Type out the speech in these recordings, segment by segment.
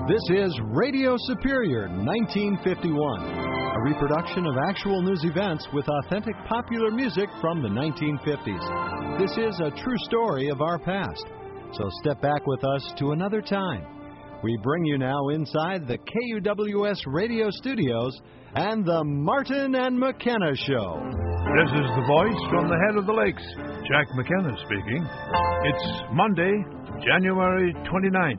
This is Radio Superior 1951, a reproduction of actual news events with authentic popular music from the 1950s. This is a true story of our past, so step back with us to another time. We bring you now inside the KUWS radio studios and the Martin and McKenna Show. This is the voice from the head of the lakes, Jack McKenna speaking. It's Monday, January 29th,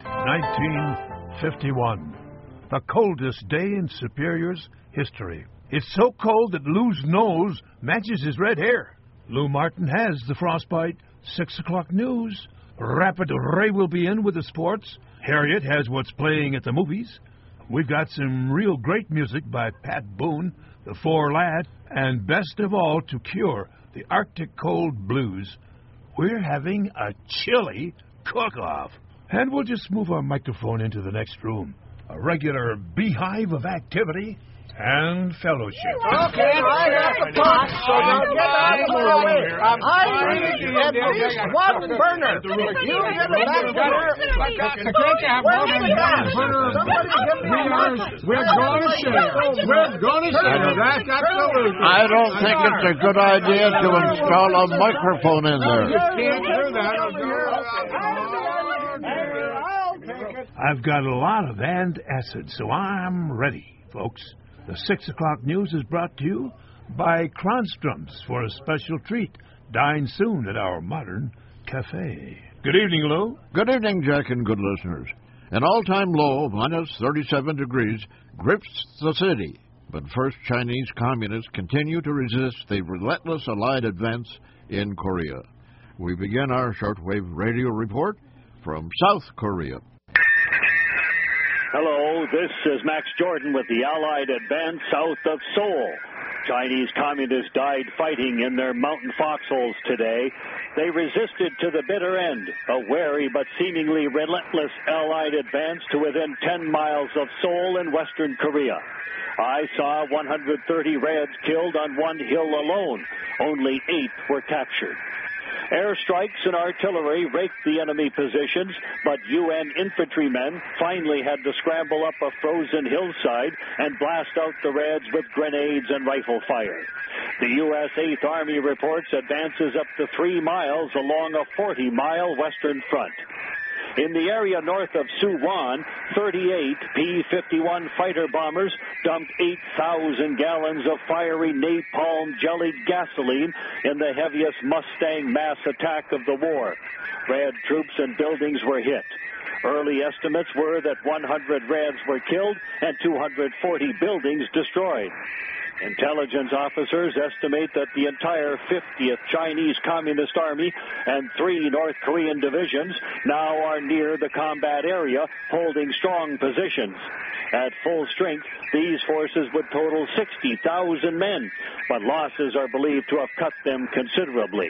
1951. The coldest day in Superior's history. It's so cold that Lou's nose matches his red hair. Lou Martin has the frostbite. 6 o'clock news. Rapid Ray will be in with the sports. Harriet has what's playing at the movies. We've got some real great music by Pat Boone, the Four Lads, and best of all, to cure the Arctic cold blues, we're having a chilly cook-off. And we'll just move our microphone into the next room. A regular beehive of activity and fellowship. Okay, right at the pot, so now get out of the way. I need at least one burner. You get it back there. We're going to share. We're going to share. That's absolutely. I don't think it's a good idea to install a microphone in there. You can't do that. I've got a lot of antacids, so I'm ready, folks. The 6 o'clock news is brought to you by Kronstrom's for a special treat. Dine soon at our modern cafe. Good evening, Lou. Good evening, Jack, and good listeners. An all-time low of minus 37 degrees grips the city. But first, Chinese communists continue to resist the relentless Allied advance in Korea. We begin our shortwave radio report from South Korea. Hello, this is Max Jordan with the Allied advance south of Seoul. Chinese communists died fighting in their mountain foxholes today. They resisted to the bitter end, a wary but seemingly relentless Allied advance to within 10 miles of Seoul in western Korea. I saw 130 Reds killed on one hill alone. Only 8 were captured. Airstrikes and artillery raked the enemy positions, but UN infantrymen finally had to scramble up a frozen hillside and blast out the Reds with grenades and rifle fire. The U.S. 8th Army reports advances up to 3 miles along a 40-mile western front. In the area north of Suwon, 38 P-51 fighter bombers dumped 8,000 gallons of fiery napalm-jellied gasoline in the heaviest Mustang mass attack of the war. Red troops and buildings were hit. Early estimates were that 100 Reds were killed and 240 buildings destroyed. Intelligence officers estimate that the entire 50th Chinese Communist Army and 3 North Korean divisions now are near the combat area, holding strong positions. At full strength, these forces would total 60,000 men, but losses are believed to have cut them considerably.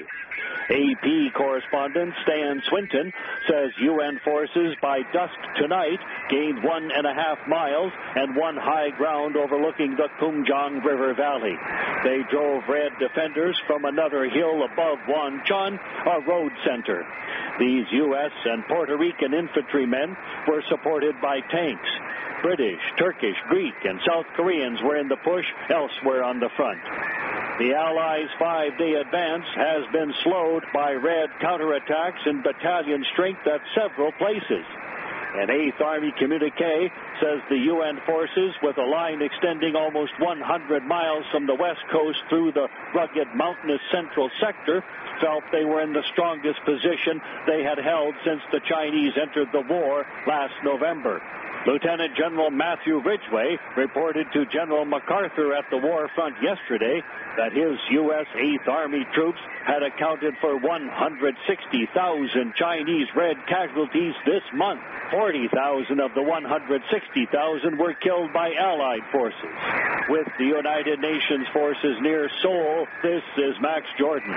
AP correspondent Stan Swinton says UN forces by dusk tonight gained 1.5 miles and won high ground overlooking the Kumjang River Valley. They drove Red defenders from another hill above Wanchon, a road center. These U.S. and Puerto Rican infantrymen were supported by tanks. British, Turkish, Greek, and South Koreans were in the push elsewhere on the front. The Allies' 5-day advance has been slowed by Red counterattacks and battalion strength at several places. An 8th Army communique says the UN forces, with a line extending almost 100 miles from the west coast through the rugged mountainous central sector, felt they were in the strongest position they had held since the Chinese entered the war last November. Lieutenant General Matthew Ridgway reported to General MacArthur at the war front yesterday that his U.S. 8th Army troops had accounted for 160,000 Chinese Red casualties this month. 40,000 of the 160,000 were killed by Allied forces. With the United Nations forces near Seoul, this is Max Jordan.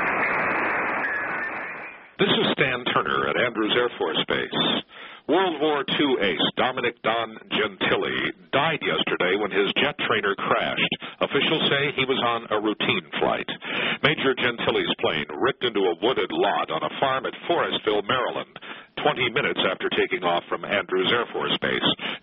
This is Stan Turner at Andrews Air Force Base. World War II ace Dominic Don Gentili died yesterday when his jet trainer crashed. Officials say he was on a routine flight. Major Gentili's plane ripped into a wooded lot on a farm at Forestville, Maryland, 20 minutes after taking off from Andrews Air Force Base.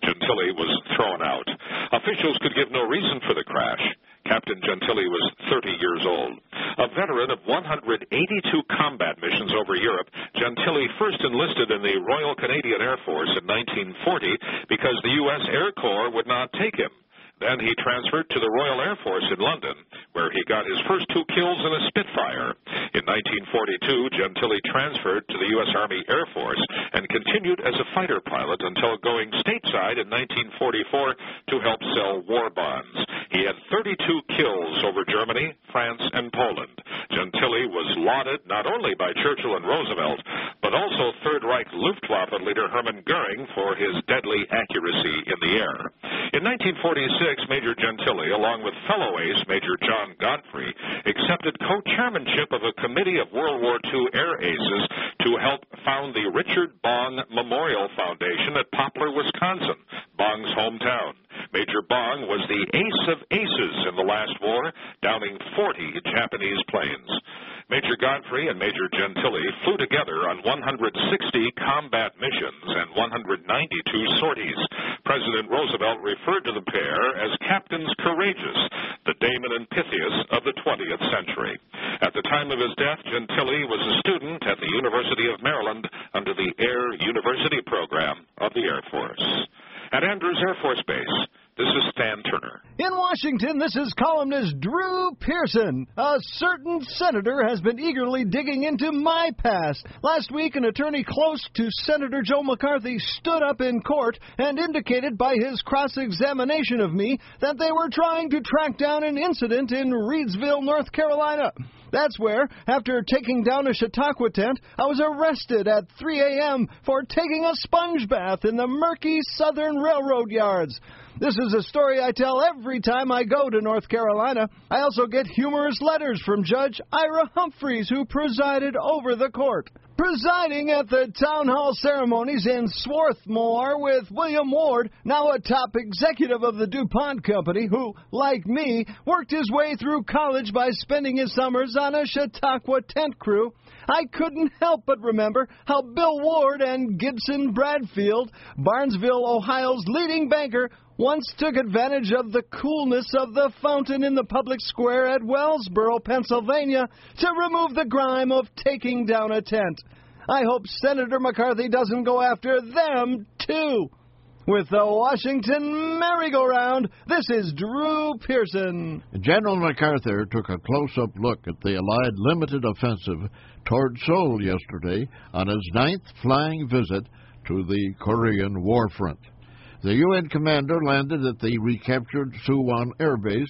Gentili was thrown out. Officials could give no reason for the crash. Captain Gentili was 30 years old. A veteran of 182 combat missions over Europe, Gentili first enlisted in the Royal Canadian Air Force in 1940 because the U.S. Air Corps would not take him. Then he transferred to the Royal Air Force in London, where he got his first 2 kills in a Spitfire. In 1942, Gentili transferred to the U.S. Army Air Force and continued as a fighter pilot until going stateside in 1944 to help sell war bonds. He had 32 kills over Germany, France, and Poland. Gentili was lauded not only by Churchill and Roosevelt, but also Third Reich Luftwaffe leader Hermann Goering for his deadly accuracy in the air. In 1946, Major Gentili, along with fellow ace Major John Godfrey, accepted co-chairmanship of a committee of World War II air aces to help found the Richard Bong Memorial Foundation at Poplar, Wisconsin, Bong's hometown. Major Bong was the ace of aces in the last war, downing 40 Japanese planes. Major Godfrey and Major Gentili flew together on 160 combat missions and 192 sorties. President Roosevelt referred to the pair as Captains Courageous, the Damon and Pythias of the 20th century. At the time of his death, Gentili was a student at the University of Maryland under the Air University program of the Air Force. At Andrews Air Force Base, this is Stan Turner. In Washington, this is columnist Drew Pearson. A certain senator has been eagerly digging into my past. Last week, an attorney close to Senator Joe McCarthy stood up in court and indicated by his cross-examination of me that they were trying to track down an incident in Reidsville, North Carolina. That's where, after taking down a Chautauqua tent, I was arrested at 3 a.m. for taking a sponge bath in the murky Southern Railroad yards. This is a story I tell every time I go to North Carolina. I also get humorous letters from Judge Ira Humphreys, who presided over the court. Presiding at the town hall ceremonies in Swarthmore with William Ward, now a top executive of the DuPont Company, who, like me, worked his way through college by spending his summers on a Chautauqua tent crew, I couldn't help but remember how Bill Ward and Gibson Bradfield, Barnesville, Ohio's leading banker, once took advantage of the coolness of the fountain in the public square at Wellsboro, Pennsylvania, to remove the grime of taking down a tent. I hope Senator McCarthy doesn't go after them, too. With the Washington merry-go-round, this is Drew Pearson. General MacArthur took a close-up look at the Allied limited offensive toward Seoul yesterday on his 9th flying visit to the Korean war front. The UN commander landed at the recaptured Suwon Air Base,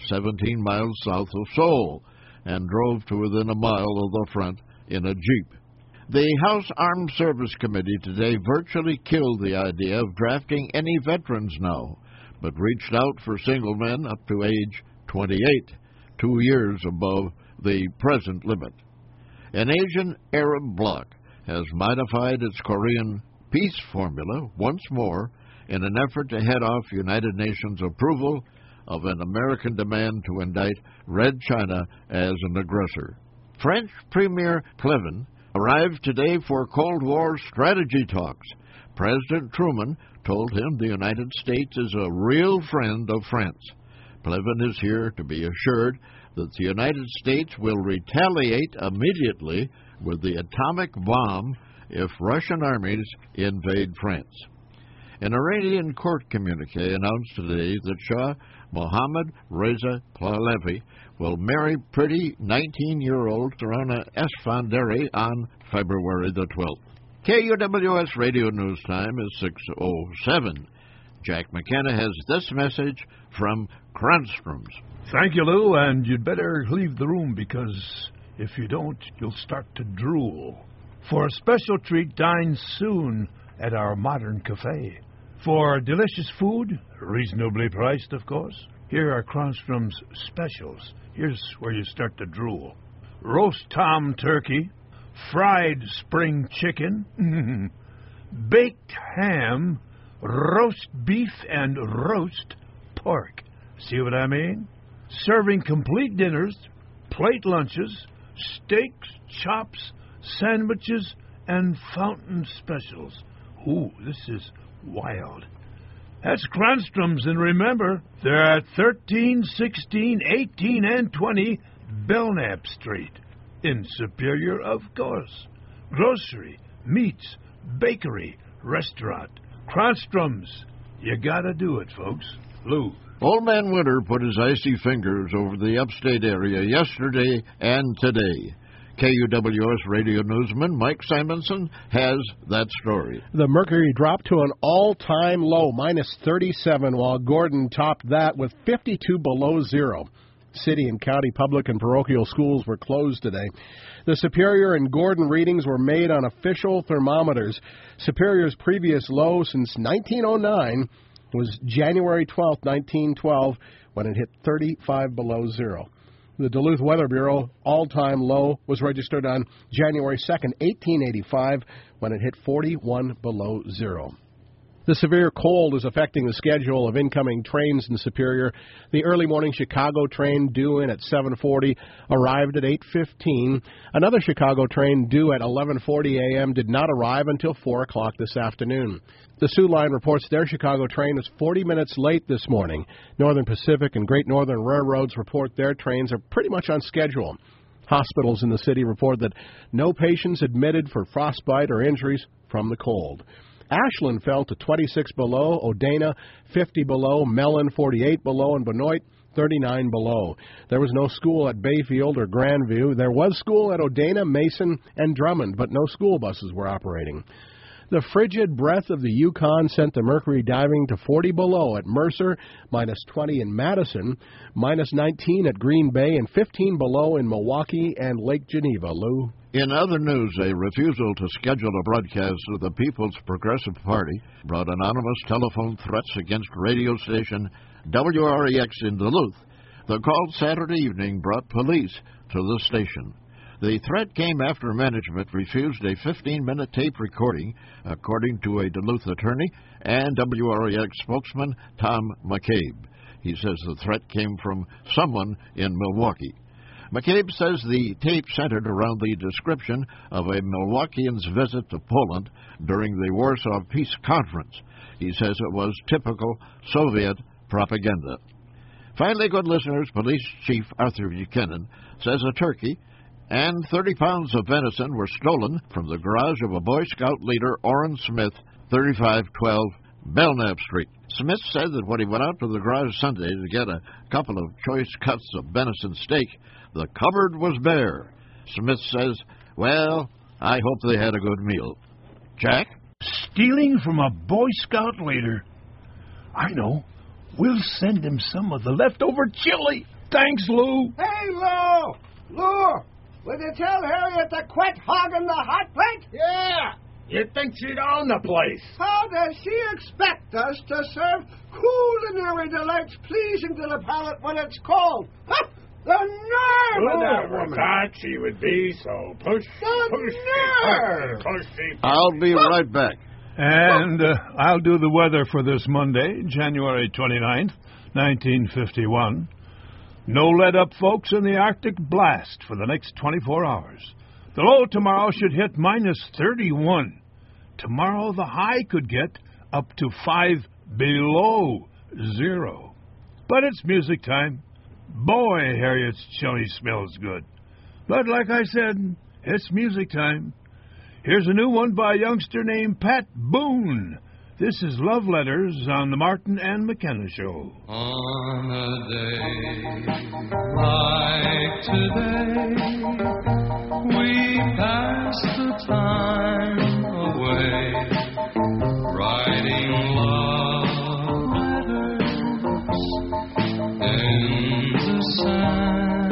17 miles south of Seoul, and drove to within a mile of the front in a Jeep. The House Armed Service Committee today virtually killed the idea of drafting any veterans now, but reached out for single men up to age 28, 2 years above the present limit. An Asian Arab bloc has modified its Korean peace formula once more in an effort to head off United Nations approval of an American demand to indict Red China as an aggressor. French Premier Pleven arrived today for Cold War strategy talks. President Truman told him the United States is a real friend of France. Pleven is here to be assured that the United States will retaliate immediately with the atomic bomb if Russian armies invade France. An Iranian court communique announced today that Shah Mohammad Reza Pahlavi will marry pretty 19-year-old Tarana Esfandari on February the 12th. KUWS Radio News Time is 6:07. Jack McKenna has this message from Kranstrom's. Thank you, Lou, and you'd better leave the room because if you don't, you'll start to drool. For a special treat, dine soon at our modern cafe. For delicious food, reasonably priced, of course, here are Kronstrom's specials. Here's where you start to drool. Roast tom turkey, fried spring chicken, baked ham, roast beef, and roast pork. See what I mean? Serving complete dinners, plate lunches, steaks, chops, sandwiches, and fountain specials. Ooh, this is wild. That's Cranstrom's, and remember, they're at 13, 16, 18, and 20 Belknap Street. In Superior, of course. Grocery, meats, bakery, restaurant. Cranstrom's. You gotta do it, folks. Lou. Old Man Winter put his icy fingers over the upstate area yesterday and today. KUWS radio newsman Mike Simonson has that story. The mercury dropped to an all-time low, minus 37, while Gordon topped that with 52 below zero. City and county public and parochial schools were closed today. The Superior and Gordon readings were made on official thermometers. Superior's previous low since 1909 was January 12, 1912, when it hit 35 below zero. The Duluth Weather Bureau all-time low was registered on January 2nd, 1885, when it hit 41 below zero. The severe cold is affecting the schedule of incoming trains in Superior. The early morning Chicago train due in at 7:40 arrived at 8:15. Another Chicago train due at 11:40 a.m. did not arrive until 4 o'clock this afternoon. The Soo Line reports their Chicago train is 40 minutes late this morning. Northern Pacific and Great Northern Railroads report their trains are pretty much on schedule. Hospitals in the city report that no patients admitted for frostbite or injuries from the cold. Ashland fell to 26 below, Odana 50 below, Mellon 48 below, and Benoit 39 below. There was no school at Bayfield or Grandview. There was school at Odana, Mason, and Drummond, but no school buses were operating. The frigid breath of the Yukon sent the mercury diving to 40 below at Mercer, minus 20 in Madison, minus 19 at Green Bay, and 15 below in Milwaukee and Lake Geneva. Lou? In other news, a refusal to schedule a broadcast of the People's Progressive Party brought anonymous telephone threats against radio station WREX in Duluth. The call Saturday evening brought police to the station. The threat came after management refused a 15-minute tape recording, according to a Duluth attorney and WREX spokesman Tom McCabe. He says the threat came from someone in Milwaukee. McCabe says the tape centered around the description of a Milwaukeean's visit to Poland during the Warsaw Peace Conference. He says it was typical Soviet propaganda. Finally, good listeners, Police Chief Arthur Buchanan says a turkey and 30 pounds of venison were stolen from the garage of a Boy Scout leader, Orrin Smith, 3512 Belknap Street. Smith said that when he went out to the garage Sunday to get a couple of choice cuts of venison steak, the cupboard was bare. Smith says, well, I hope they had a good meal. Jack? Stealing from a Boy Scout leader. I know. We'll send him some of the leftover chili. Thanks, Lou. Hey, Lou! Lou! Will you tell Harriet to quit hogging the hot plate? Yeah! You'd think she'd own the place. How does she expect us to serve culinary delights pleasing to the palate when it's cold? Huh? The nerve of that woman! Thought she would be so nerve! pushy. I'll be right back. And I'll do the weather for this Monday, January 29th, 1951. No let-up, folks, in the Arctic blast for the next 24 hours. The low tomorrow should hit minus 31. Tomorrow the high could get up to 5 below zero. But it's music time. Boy, Harriet's chili smells good. But like I said, it's music time. Here's a new one by a youngster named Pat Boone. This is Love Letters on the Martin and McKenna Show. On a day like today, we pass the time away, writing love letters in the sand.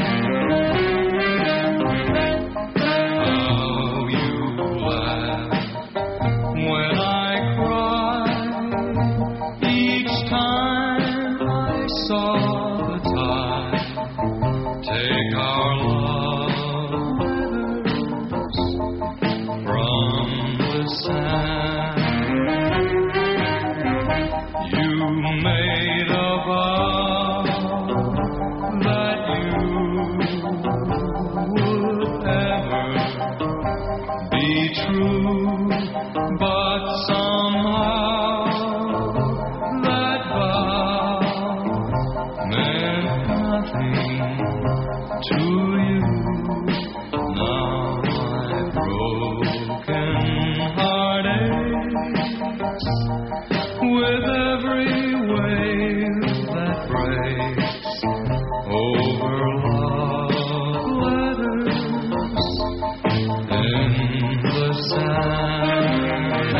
How you laugh when I cry, each time I saw the tide take our love letters from with every wave that breaks over love letters in the sand.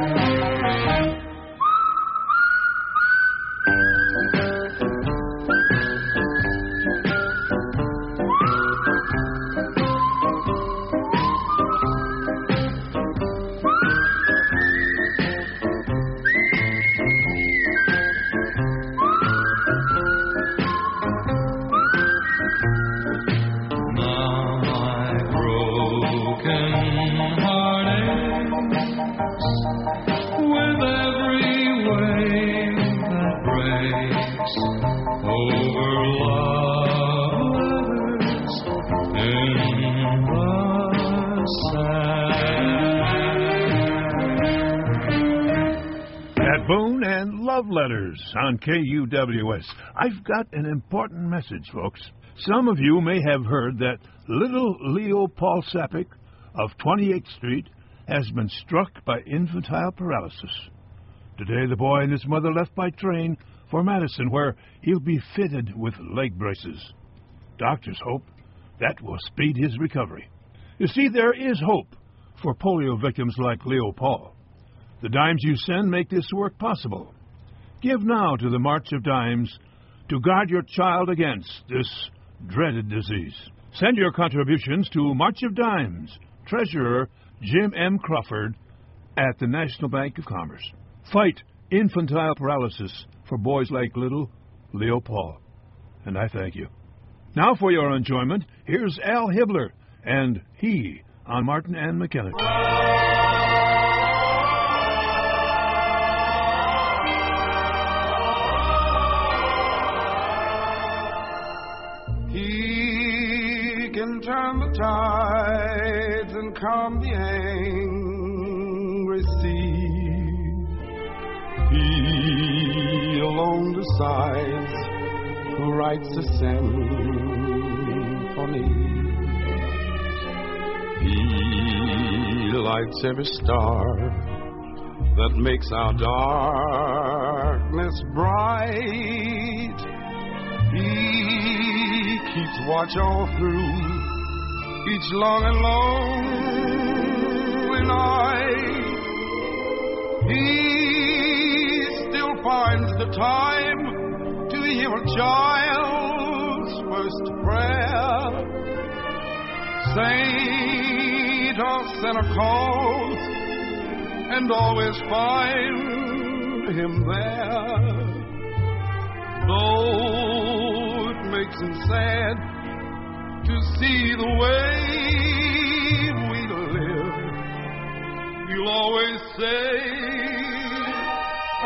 Boone and Love Letters on KUWS. I've got an important message, folks. Some of you may have heard that little Leo Paul Sapek of 28th Street has been struck by infantile paralysis. Today, the boy and his mother left by train for Madison, where he'll be fitted with leg braces. Doctors hope that will speed his recovery. You see, there is hope for polio victims like Leo Paul. The dimes you send make this work possible. Give now to the March of Dimes to guard your child against this dreaded disease. Send your contributions to March of Dimes, Treasurer Jim M. Crawford at the National Bank of Commerce. Fight infantile paralysis for boys like little Leo Paul. And I thank you. Now for your enjoyment, here's Al Hibbler and He on Martin and McKenna. He can turn the tides and calm the angry sea. He alone decides who writes a symphony. He lights every star that makes our darkness bright. He keeps watch all through each long and lonely night. He still finds the time to hear a child's first prayer. Saint or sinner calls and always find him there. Though it makes him sad to see the way we live, you'll always say, I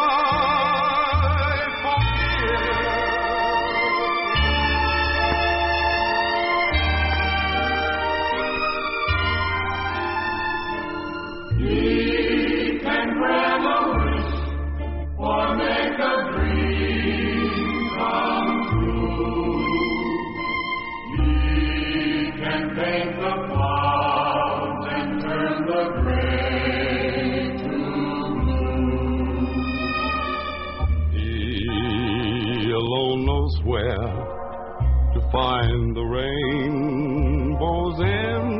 forgive. He can grant a wish or make a dream come true. He can paint the clouds and turn the gray to blue. He alone knows where to find the rainbow's end.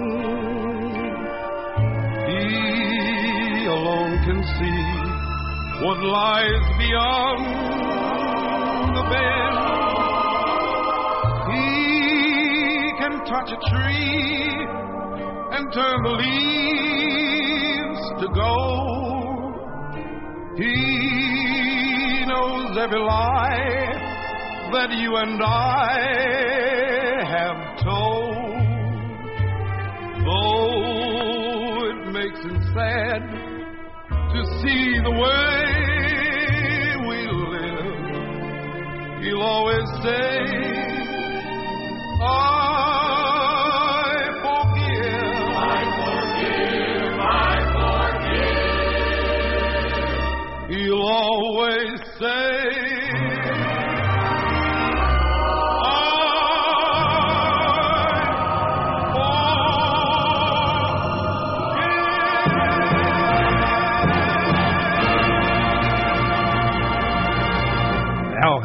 He alone can see what lies beyond the bend. He can touch a tree and turn the leaves to gold. He knows every lie that you and I have told. Though it makes him sad to see the way we live, he'll always say, I forgive. I forgive. I forgive. He'll always say,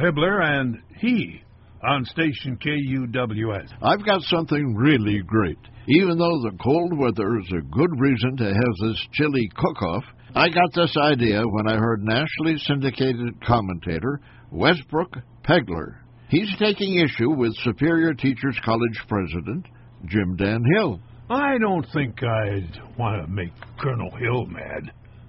Hibbler and he on station KUWS. I've got something really great. Even though the cold weather is a good reason to have this chili cook-off, I got this idea when I heard nationally syndicated commentator Westbrook Pegler. He's taking issue with Superior Teachers College president Jim Dan Hill. I don't think I'd want to make Colonel Hill mad.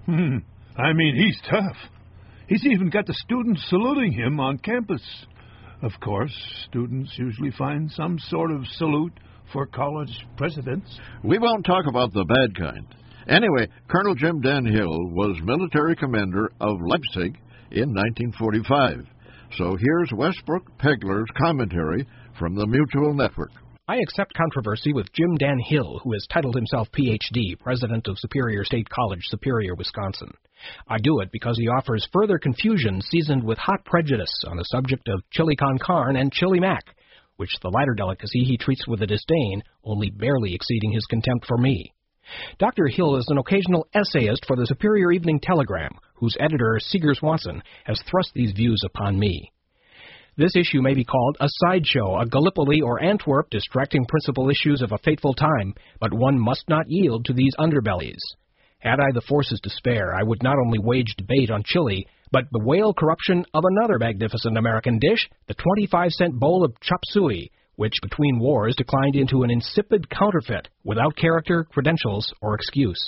I mean, he's tough. He's even got the students saluting him on campus. Of course, students usually find some sort of salute for college presidents. We won't talk about the bad kind. Anyway, Colonel Jim Dan Hill was military commander of Leipzig in 1945. So here's Westbrook Pegler's commentary from the Mutual Network. I accept controversy with Jim Dan Hill, who has titled himself Ph.D., President of Superior State College, Superior, Wisconsin. I do it because he offers further confusion seasoned with hot prejudice on the subject of chili con carne and chili mac, which the latter delicacy he treats with a disdain, only barely exceeding his contempt for me. Dr. Hill is an occasional essayist for the Superior Evening Telegram, whose editor, Seeger Swanson, has thrust these views upon me. This issue may be called a sideshow, a Gallipoli or Antwerp distracting principal issues of a fateful time, but one must not yield to these underbellies. Had I the forces to spare, I would not only wage debate on chili, but bewail corruption of another magnificent American dish, the 25-cent bowl of chop suey, which between wars declined into an insipid counterfeit, without character, credentials, or excuse.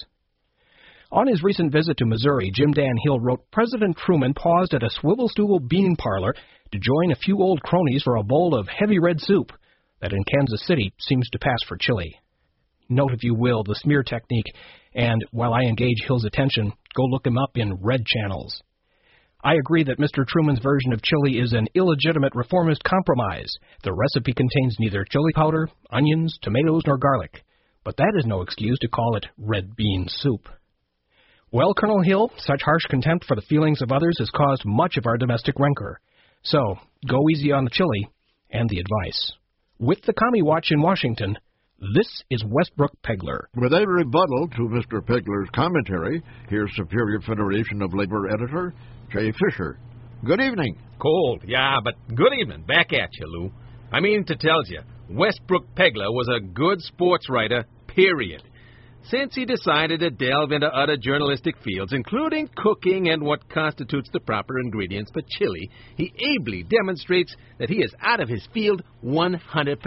On his recent visit to Missouri, Jim Dan Hill wrote, President Truman paused at a swivel-stool bean parlor to join a few old cronies for a bowl of heavy red soup that in Kansas City seems to pass for chili. Note, if you will, the smear technique, and while I engage Hill's attention, go look him up in red channels. I agree that Mr. Truman's version of chili is an illegitimate reformist compromise. The recipe contains neither chili powder, onions, tomatoes, nor garlic. But that is no excuse to call it red bean soup. Well, Colonel Hill, such harsh contempt for the feelings of others has caused much of our domestic rancor. So, go easy on the chili and the advice. With the Commie Watch in Washington, this is Westbrook Pegler. With a rebuttal to Mr. Pegler's commentary, here's Superior Federation of Labor editor Jay Fisher. Good evening. Cold, yeah, but good evening. Back at you, Lou. I mean to tell you, Westbrook Pegler was a good sports writer, period. Since he decided to delve into other journalistic fields, including cooking and what constitutes the proper ingredients for chili, he ably demonstrates that he is out of his field 100%.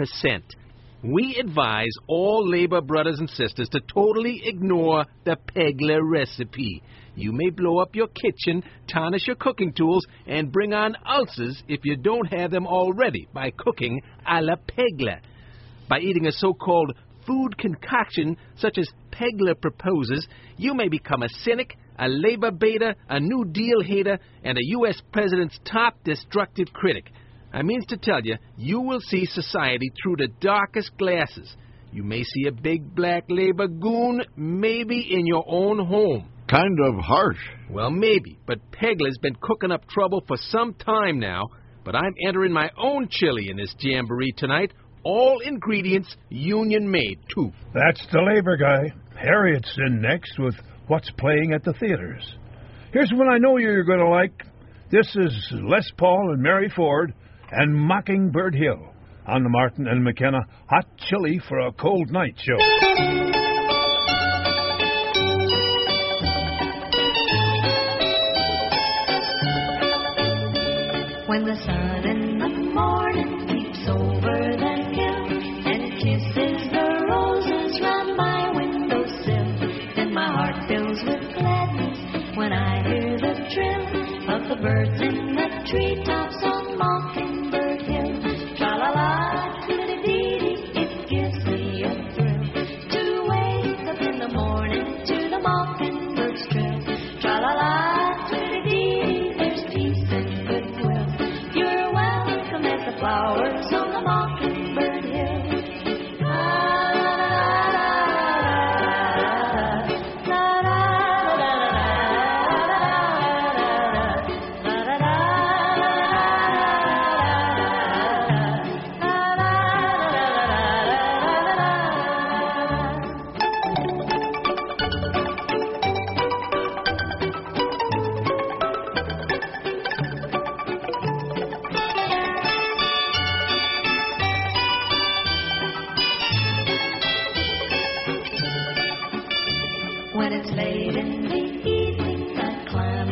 We advise all labor brothers and sisters to totally ignore the Pegler recipe. You may blow up your kitchen, tarnish your cooking tools, and bring on ulcers if you don't have them already by cooking a la Pegler. By eating a so-called food concoction such as Pegler proposes, you may become a cynic, a labor baiter, a New Deal hater, and a U.S. president's top destructive critic. I means to tell you, you will see society through the darkest glasses. You may see a big black labor goon, maybe in your own home. Kind of harsh. Well, maybe, but Pegler's been cooking up trouble for some time now. But I'm entering my own chili in this jamboree tonight. All ingredients union-made, too. That's the labor guy. Harriet's in next with what's playing at the theaters. Here's one I know you're going to like. This is Les Paul and Mary Ford and Mockingbird Hill on the Martin and McKenna Hot Chili for a Cold Night show. When the sun in the morning peeps over the hill and kisses the roses round my windowsill, then my heart fills with gladness when I hear the trill of the birds in the treetops on Mockingbird Hill. Tra-la-la, dee-dee-dee, it gives me a thrill to wake up in the morning to the mockingbird's trill. Tra-la-la, dee-dee-dee, there's peace and goodwill. You're welcome as the flowers on the Mockingbird Hill.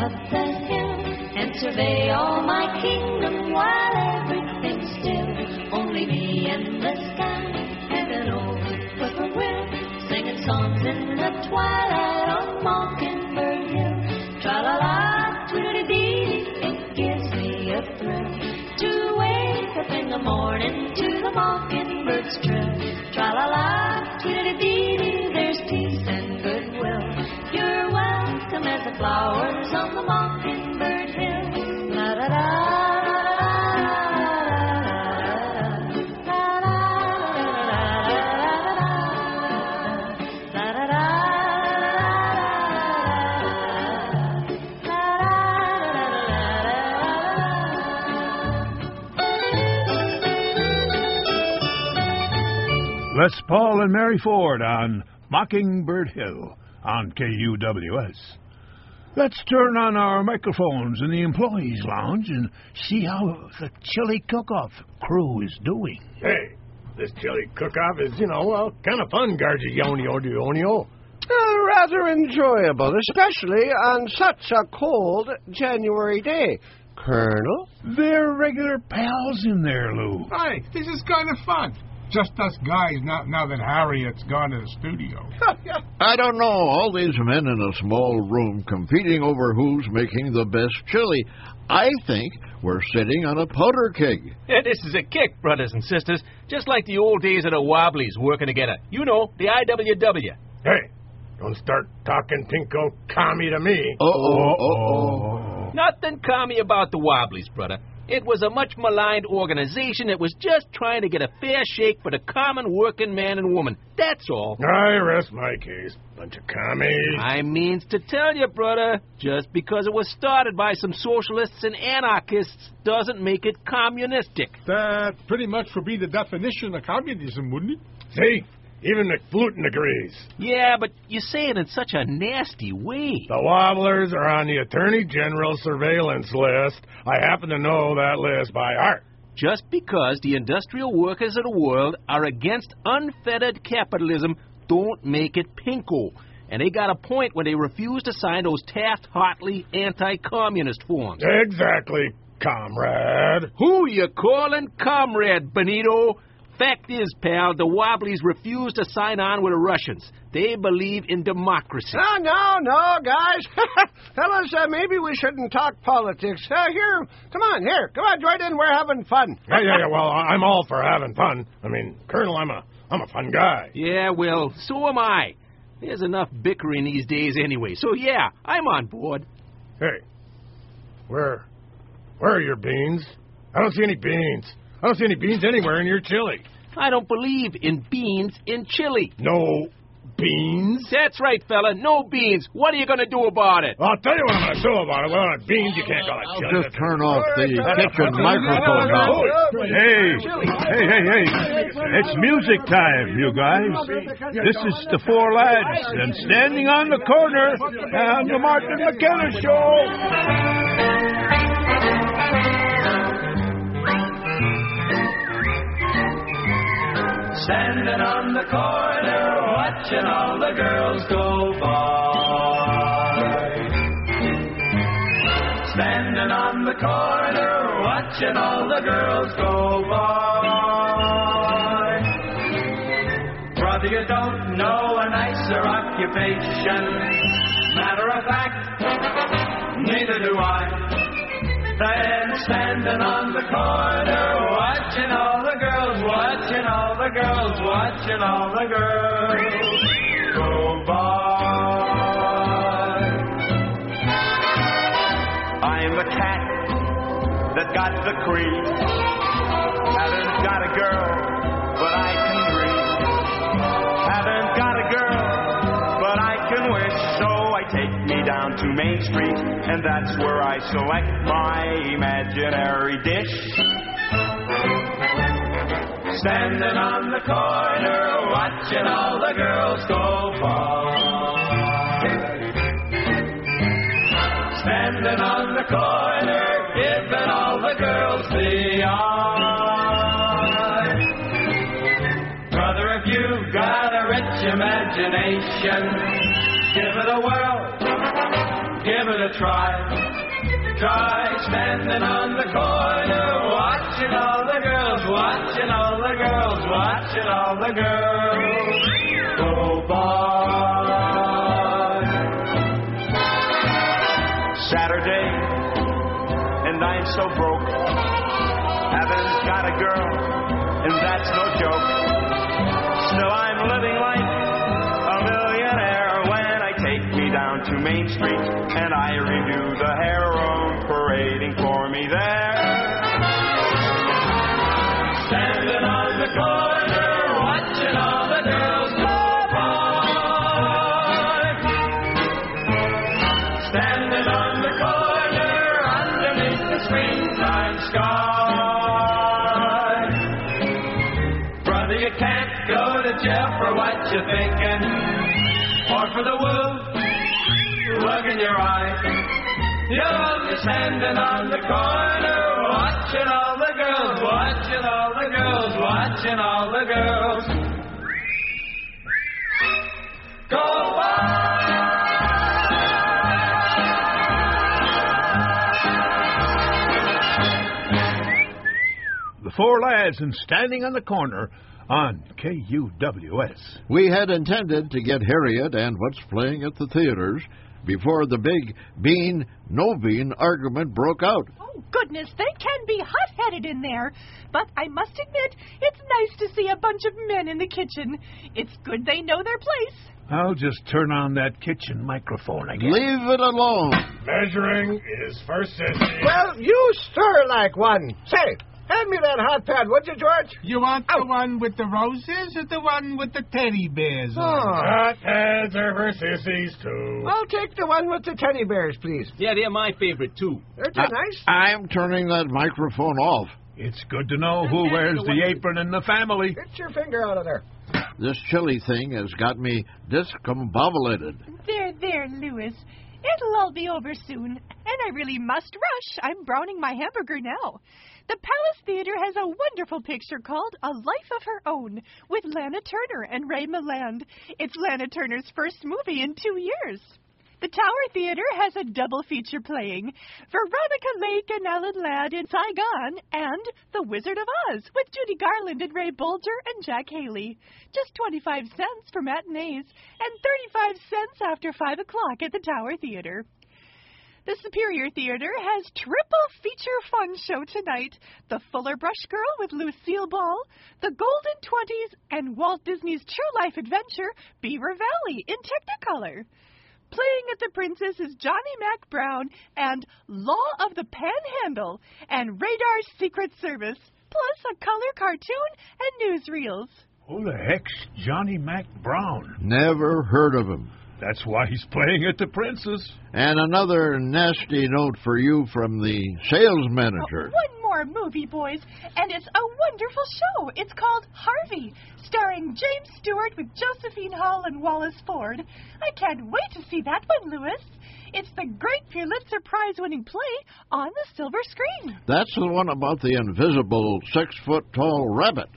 up the hill and survey all my kingdom while everything's still. Only me and the sky and an old whippoorwill singing songs in the twilight on Mockingbird Hill. Tra-la-la, tweedledee, it gives me a thrill to wake up in the morning to the mockingbird's trill. Tra-la-la, tweedledee, there's peace and goodwill. You're welcome as the flowers on the Mockingbird Hill. La-da-da. Les Paul and Mary Ford on Mockingbird Hill on KUWS. Let's turn on our microphones in the employees' lounge and see how the chili cook-off crew is doing. Hey, this chili cook-off is, kind of fun, Gargionio. Rather enjoyable, especially on such a cold January day. Colonel? They're regular pals in there, Lou. Hey, this is kind of fun. Just us guys now that Harriet's gone to the studio. I don't know, all these men in a small room competing over who's making the best chili. I think we're sitting on a powder keg. Yeah, this is a kick, brothers and sisters, just like the old days of the Wobblies working together. You know, the IWW. Hey, don't start talking Tinko commie to me. Nothing commie about the Wobblies, brother. It was a much maligned organization that was just trying to get a fair shake for the common working man and woman. That's all. I rest my case. Bunch of commies. I means to tell you, brother, just because it was started by some socialists and anarchists doesn't make it communistic. That pretty much would be the definition of communism, wouldn't it? See? Even McFlutin agrees. Yeah, but you say it in such a nasty way. The Wobblers are on the Attorney General's surveillance list. I happen to know that list by heart. Just because the industrial workers of the world are against unfettered capitalism don't make it pinko. And they got a point when they refuse to sign those Taft-Hartley anti-communist forms. Exactly, comrade. Who you calling comrade, Benito? Fact is, pal, the Wobblies refuse to sign on with the Russians. They believe in democracy. No, guys. Fellas, maybe we shouldn't talk politics. Come on, join in. We're having fun. Yeah, well, I'm all for having fun. I mean, Colonel, I'm a fun guy. Yeah, well, so am I. There's enough bickering these days anyway, so yeah, I'm on board. Hey, where are your beans? I don't see any beans. I don't see any beans anywhere in your chili. I don't believe in beans in chili. No beans? That's right, fella. No beans. What are you going to do about it? I'll tell you what I'm going to do about it. Without beans, you can't call it chili. Just turn off the kitchen microphone now. Hey. It's music time, you guys. This is the Four Lads, and standing on the corner on the Martin McKenna Show. Standing on the corner, watching all the girls go by. Standing on the corner, watching all the girls go by. Brother, you don't know a nicer occupation. Matter of fact, neither do I. Then standing on the corner, watching all the girls, watching all the girls, watching all the girls go by. I'm a cat that got the cream. Haven't got a girl, but I can dream. Haven't got a girl, but I can wish. So I take me down to Main Street, and that's where I select my imaginary dish. Standing on the corner, watching all the girls go by. Standing on the corner, giving all the girls the eye. Brother, if you've got a rich imagination, give it a whirl. give it a try. Try standing on the corner, watching all the girls, watching all the girls, watching all the girls go by. Saturday, and I'm so broke. Haven't got a girl, and that's no joke. Still I'm living like a millionaire when I take me down to Main Street and I review the heroine parading for me there. Standing on the corner, watching all the girls go by. Standing on the corner, underneath the springtime sky. Brother, you can't go to jail for what you're thinking, or for the look in your eye. You're standing on the corner, watching all the girls, watching all the girls, watching all the girls go by. The Four Lads and Standing on the Corner on KUWS. We had intended to get Harriet and What's Playing at the Theaters before the big Bean-No Bean argument broke out. Oh, goodness, they can be hot-headed in there. But I must admit, it's nice to see a bunch of men in the kitchen. It's good they know their place. I'll just turn on that kitchen microphone again. Leave it alone. Measuring is for sissies. Well, you stir like one. Say, hand me that hot pad, would you, George? You want the one with the roses or the one with the teddy bears on it? Hot pads are for sissies, too. I'll take the one with the teddy bears, please. Yeah, they're my favorite, too. Aren't they nice? I'm turning that microphone off. It's good to know who wears the apron in the family. Get your finger out of there. This chili thing has got me discombobulated. There, Louis. It'll all be over soon. And I really must rush. I'm browning my hamburger now. The Palace Theater has a wonderful picture called A Life of Her Own with Lana Turner and Ray Milland. It's Lana Turner's first movie in 2 years. The Tower Theater has a double feature playing, Veronica Lake and Alan Ladd in Saigon, and The Wizard of Oz with Judy Garland and Ray Bolger and Jack Haley. Just 25 cents for matinees and 35 cents after 5 o'clock at the Tower Theater. The Superior Theater has triple feature fun show tonight. The Fuller Brush Girl with Lucille Ball, The Golden 20s, and Walt Disney's True Life Adventure, Beaver Valley in Technicolor. Playing at the Princess is Johnny Mac Brown and Law of the Panhandle and Radar's Secret Service, plus a color cartoon and newsreels. Who the heck's Johnny Mac Brown? Never heard of him. That's why he's playing at the Princess. And another nasty note for you from the sales manager. One more movie, boys, and it's a wonderful show. It's called Harvey, starring James Stewart with Josephine Hull and Wallace Ford. I can't wait to see that one, Louis. It's the great Pulitzer Prize-winning play on the silver screen. That's the one about the invisible 6-foot-tall rabbit.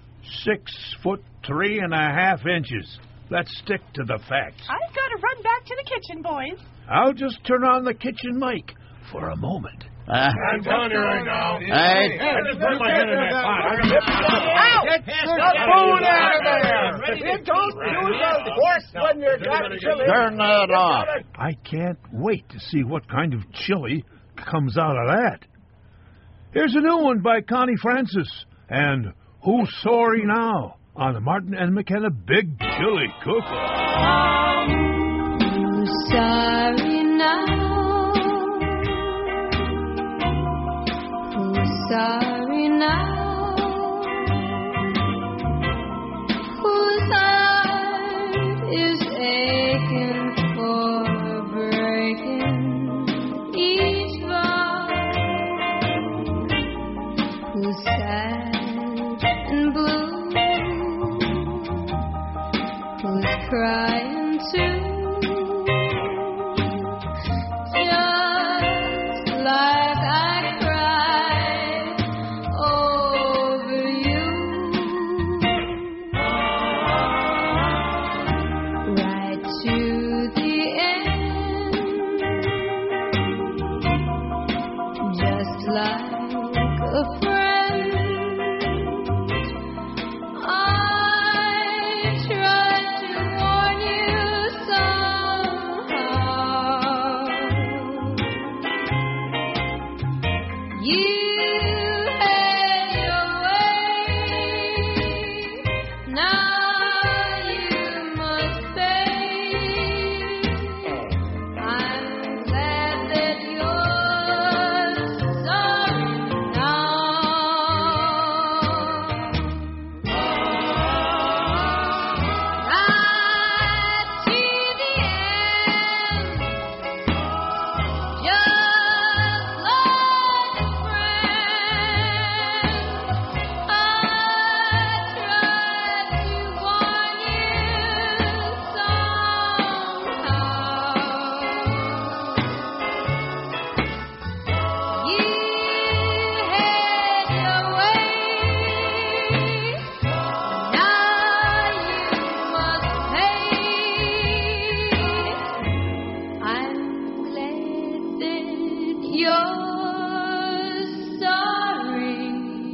6'3.5" Let's stick to the facts. I've got to run back to the kitchen, boys. I'll just turn on the kitchen mic for a moment. I'm telling you right now. Hey. I just put my head in that pot. Get the spoon out of there! You don't use a fork when you're got chili. Turn that off. I can't wait to see what kind of chili comes out of that. Here's a new one by Connie Francis and Who's Sorry Now? On the Martin and McKenna Big Chili Cook-Off. Who's sorry now? Who's sorry now? Whose heart is aching for breaking each bond? Who's sad and blue? Who's crying too? a friend. I tried to warn you somehow. You had your way. Now you must pay. I'm glad that you're sorry now. Right to the end, just like a friend. I tried to warn you somehow. You had your way. Now you must pay. I'm glad that you're sorry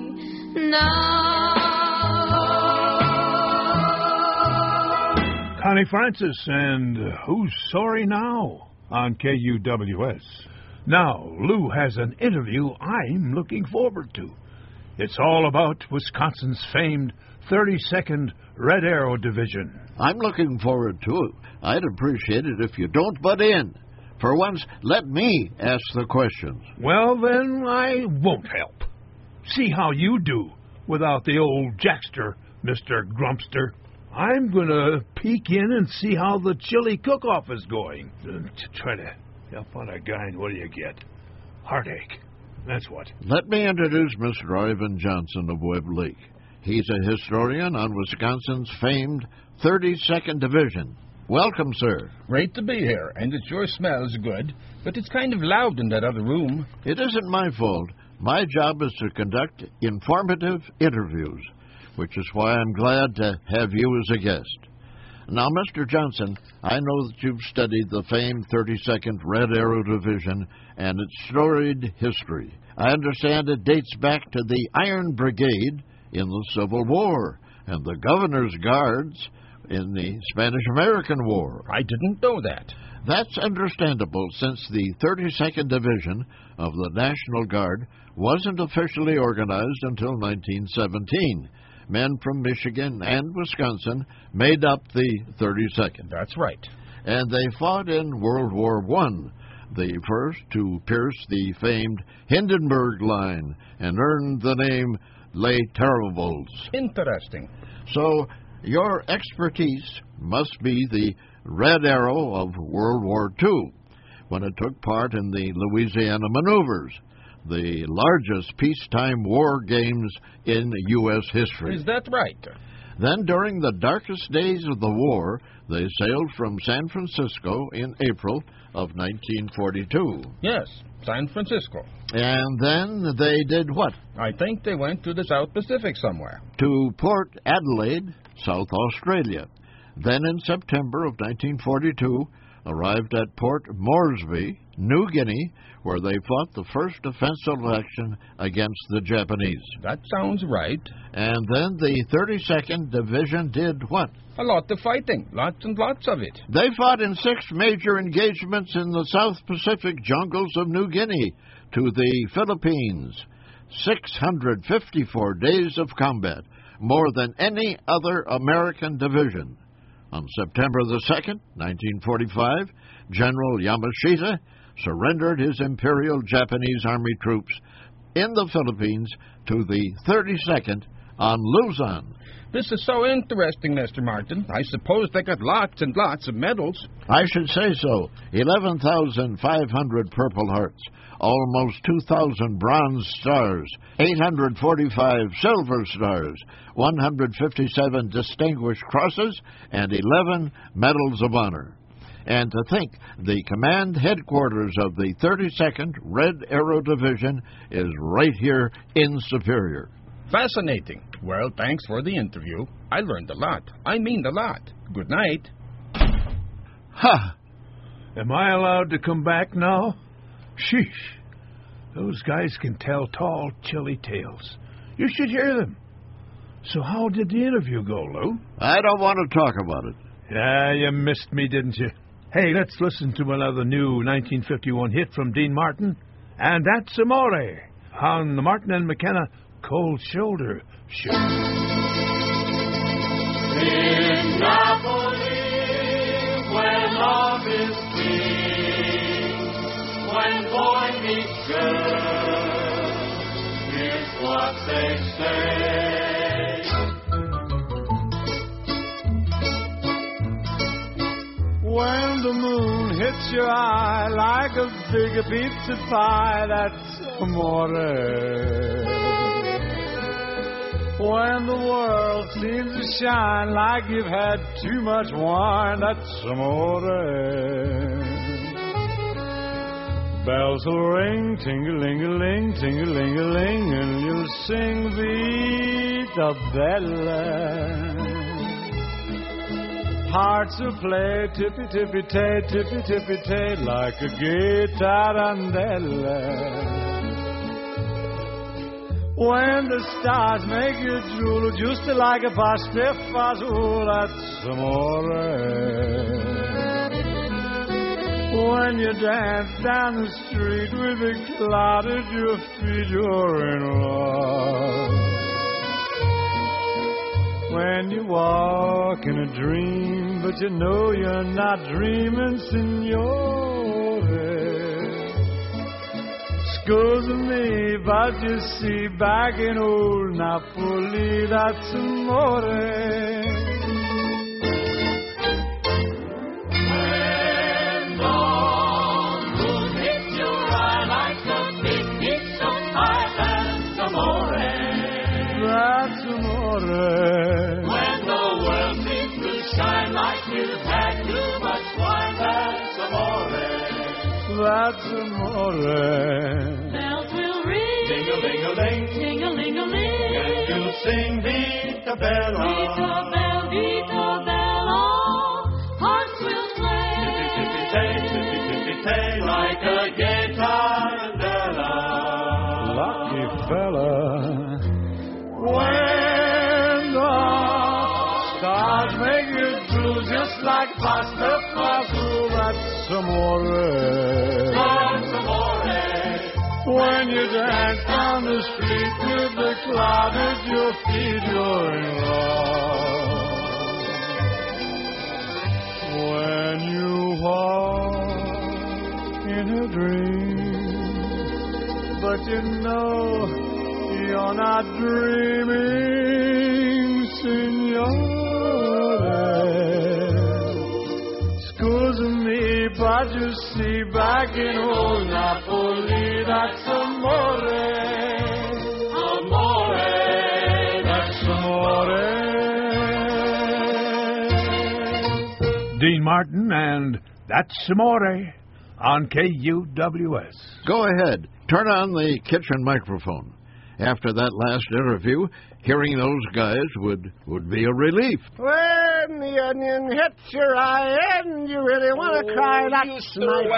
now. Connie Francis and Who's Sorry Now on KUWS. Now, Lou has an interview I'm looking forward to. It's all about Wisconsin's famed 32nd Red Arrow Division. I'm looking forward to it. I'd appreciate it if you don't butt in. For once, let me ask the questions. Well, then, I won't help. See how you do without the old Jackster, Mr. Grumpster. I'm going to peek in and see how the chili cook-off is going. Try to help on a guy, and what do you get? Heartache. That's what. Let me introduce Mr. Ivan Johnson of Webb Lake. He's a historian on Wisconsin's famed 32nd Division. Welcome, sir. Great to be here, and it sure smells good, but it's kind of loud in that other room. It isn't my fault. My job is to conduct informative interviews, which is why I'm glad to have you as a guest. Now, Mr. Johnson, I know that you've studied the famed 32nd Red Arrow Division and its storied history. I understand it dates back to the Iron Brigade in the Civil War and the Governor's Guards in the Spanish-American War. I didn't know that. That's understandable, since the 32nd Division of the National Guard wasn't officially organized until 1917. Men from Michigan and Wisconsin made up the 32nd. That's right. And they fought in World War I, the first to pierce the famed Hindenburg Line and earn the name Les Terribles. Interesting. So your expertise must be the Red Arrow of World War II, when it took part in the Louisiana Maneuvers, the largest peacetime war games in U.S. history. Is that right? Then, during the darkest days of the war, they sailed from San Francisco in April of 1942. Yes, San Francisco. And then they did what? I think they went to the South Pacific somewhere. To Port Adelaide, South Australia. Then in September of 1942, arrived at Port Moresby, New Guinea, where they fought the first offensive action against the Japanese. That sounds right. And then the 32nd Division did what? A lot of fighting. Lots and lots of it. They fought in 6 major engagements in the South Pacific jungles of New Guinea to the Philippines. 654 days of combat, more than any other American division. On September the 2nd, 1945, General Yamashita surrendered his Imperial Japanese Army troops in the Philippines to the 32nd on Luzon. This is so interesting, Mr. Martin. I suppose they got lots and lots of medals. I should say so. 11,500 Purple Hearts, almost 2,000 Bronze Stars, 845 Silver Stars, 157 Distinguished Crosses, and 11 Medals of Honor. And to think, the command headquarters of the 32nd Red Arrow Division is right here in Superior. Fascinating. Well, thanks for the interview. I learned a lot. I mean a lot. Good night. Ha! Am I allowed to come back now? Sheesh. Those guys can tell tall, chilly tales. You should hear them. So how did the interview go, Lou? I don't want to talk about it. Yeah, you missed me, didn't you? Hey, let's listen to another new 1951 hit from Dean Martin, and that's Amore, on the Martin and McKenna Cold Shoulder Show. In Napoli, where love is king, when boy meets girl, here's what they say. When the moon hits your eye like a big pizza pie, that's amore. When the world seems to shine like you've had too much wine, that's amore. Bells will ring, ting-a-ling-a-ling, ting-a-ling-a-ling, and you'll sing Vita Bella. Hearts will play tippy-tippy-tay, tippy-tippy-tay, like a gay tarantella. When the stars make you drool, just like a pastifazool, that's amore. When you dance down the street with a cloud at your feet, you're in love. When you walk in a dream, but you know you're not dreaming, signore. Scusa me, but you see, back in old Napoli, that's amore. When the world seems to shine like you've had too much wine, that's amore. That's amore. Bells will ring, Ding-a-ling-a-ling, ting-a-ling-a-ling, and you'll sing Vita Bella. Vita Bella, Vita Bella. Hearts will play, Tippy-tippy-tay, tippy-tippy-tay, like a gay tarantella. Lucky fella. When the stars make you drool, just like pasta fazool, that's amore. That's amore. When you dance down the street with the cloud at your feet, you're in love. When you walk in a dream, but you know you're not dreaming, signore. Scusa me, but you see, back in old Napoli, that's amore. Amore, that's amore. Dean Martin and That's Amore on KUWS. Go ahead. Turn on the kitchen microphone. After that last interview, hearing those guys would be a relief. When the onion hits your eye and you really want to cry, that's my pity. When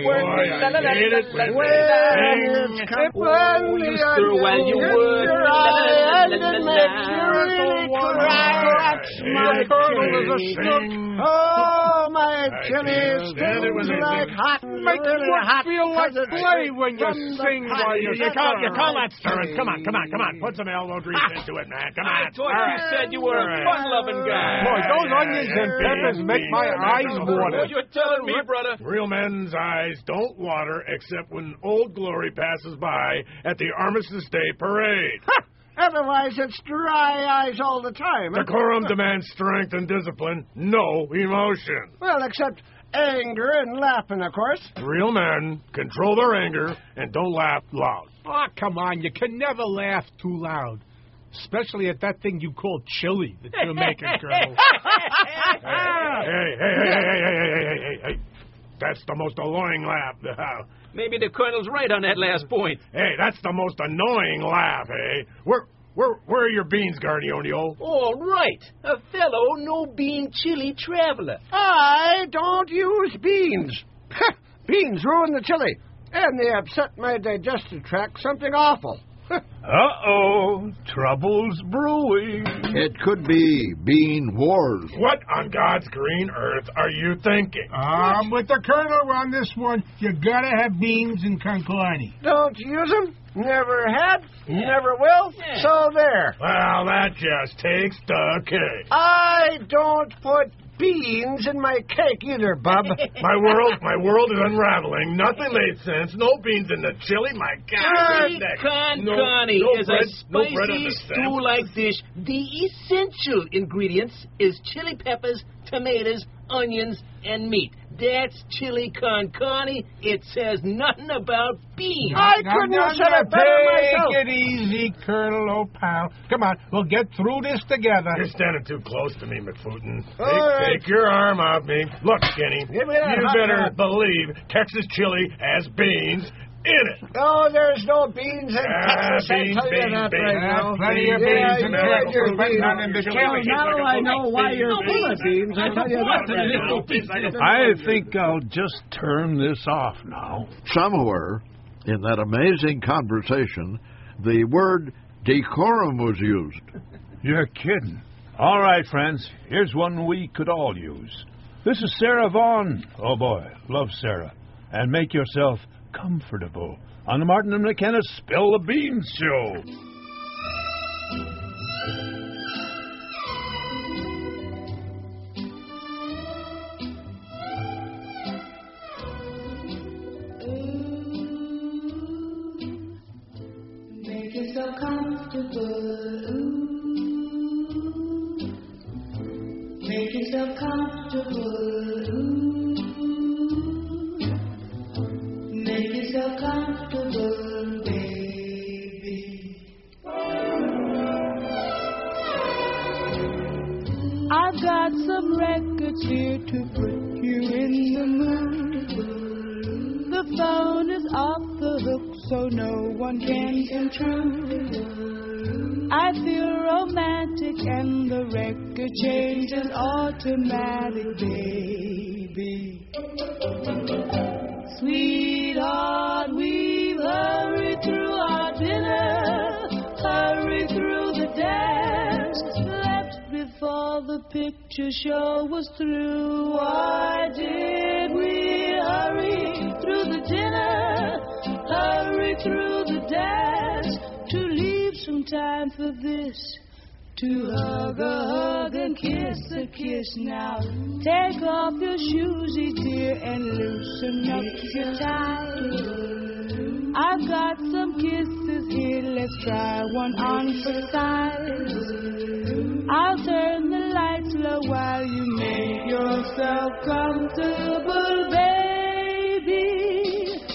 the onion hits your eye and it makes you really cry, that's my pity. Oh, my chili stings like hot, really hot. Feel like play when you sing while you call that stirring. Come on. Put some elbow grease into it, man. Come on. I thought you said you were a fun-loving guy. Boy, those onions and peppers make my eyes water. You're telling me, brother. Real men's eyes don't water except when Old Glory passes by at the Armistice Day Parade. Otherwise, it's dry eyes all the time. Decorum demands strength and discipline, no emotion. Well, except anger and laughing, of course. Real men control their anger and don't laugh loud. Oh, come on. You can never laugh too loud. Especially at that thing you call chili that you're making, Colonel. Hey. That's the most annoying laugh. Maybe the Colonel's right on that last point. Hey, that's the most annoying laugh, eh? Where are your beans, Guardionio? All right. A fellow no-bean chili traveler. I don't use beans. Beans ruin the chili. And they upset my digestive tract something awful. Uh-oh, trouble's brewing. It could be bean wars. What on God's green earth are you thinking? I'm with the Colonel on this one. You gotta have beans in Concordi. Don't use them. Never had. Never will. So there. Well, that just takes the cake. I don't put beans in my cake either, Bub. My world is unraveling. Nothing made sense. No beans in the chili. My God. Chili con carne is a spicy stew-like dish. The essential ingredients is chili peppers, tomatoes, onions, and meat. That's chili con carne. It says nothing about beans. I couldn't have said it better myself. Take it easy, Colonel, old pal. Come on, we'll get through this together. You're standing too close to me, McFooten. Right. Take your arm off me. Look, Skinny, Give me that you hot better dog. believe Texas chili has beans in it. Oh, there's no beans in Texas. I beans, tell you that beans, right now. Plenty of beans in Texas, but beans. not in the chili. Now I know why you're full of beans. I tell you that right now. I think I'll just turn this off now. Somewhere in that amazing conversation, the word decorum was used. You're kidding. All right, friends, here's one we could all use. This is Sarah Vaughan. Oh, boy, love Sarah. And make yourself comfortable on the Martin and McKenna Spill the Beans show. Make yourself comfortable. Make yourself comfortable. Make yourself comfortable, baby. I've got some records here to put you in the mood. The phone is off the hook, so no one can intrude. I feel romantic and the record changes automatic, baby. Sweetheart, we've hurried through our dinner, hurried through the dance, slept before the picture show was through. Why did we hurry through the dinner, hurry through the dance, to leave some time for this? To hug a hug and kiss a kiss now. Take off your shoesy, dear, and loosen up your tie. I've got some kisses here, let's try one on for size. I'll turn the lights low while you make yourself comfortable, baby.